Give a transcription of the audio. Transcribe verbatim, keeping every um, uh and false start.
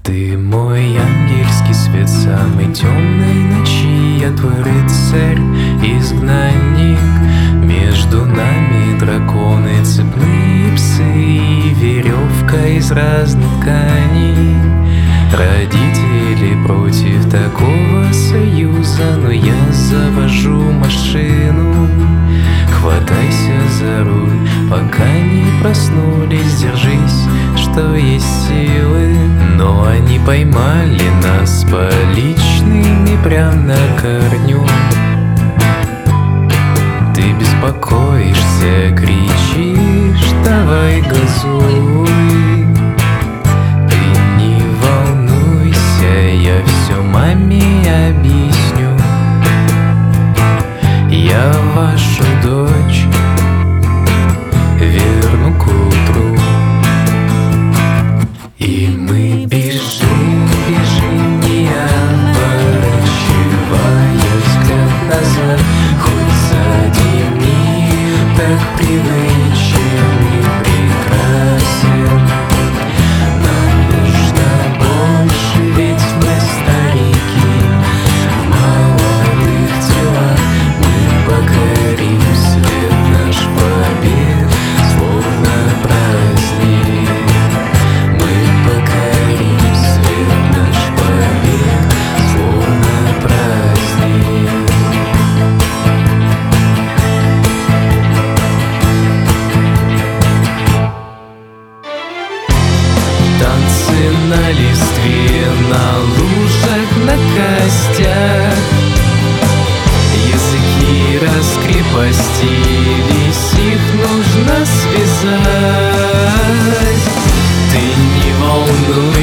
Ты мой ангельский свет самой темной ночи, я твой рыцарь, изгнанник. Между нами драконы, цепные псы и веревка из разных тканей. Родители против такого союза, но я завожу машину. Хватайся за руль, пока не проснулись, держись, что есть силы. Но они поймали нас с поличными прям на корню. Ты беспокоишься, кричишь, давай газуй. Ты не волнуйся, я все маме объясню. Я вашу дочь верну к утру. И мы бежим, бежим, не оборачивая взгляд назад. Хоть сзади мир так привычен и прекрасен, нам нужно больше, ведь мы старики. В молодых телах мы покорим свет наш побед, словно праздник. Мы покорим свет наш побед, словно праздник. Танцы на листве, на лужах, на костях. Языки раскрепостились, их нужно связать. Ты не волнуйся,